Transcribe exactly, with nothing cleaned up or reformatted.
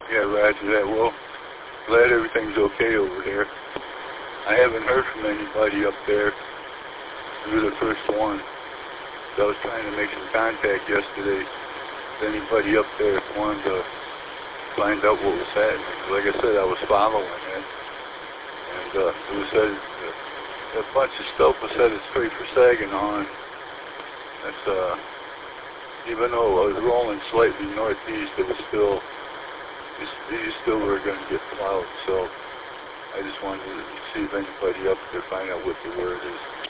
Yeah, roger that. Well, glad everything's okay over there. I haven't heard from anybody up there. You're the first one. So I was trying to make some contact yesterday with anybody up there that wanted to find out what was happening. Like I said, I was following it. And uh, it was said, uh, a bunch of stuff was headed straight for Saginaw. And that's, uh, even though I was rolling slightly northeast, it was still, these still were going to get plowed. So I just wanted to see if anybody up there find out what the word is.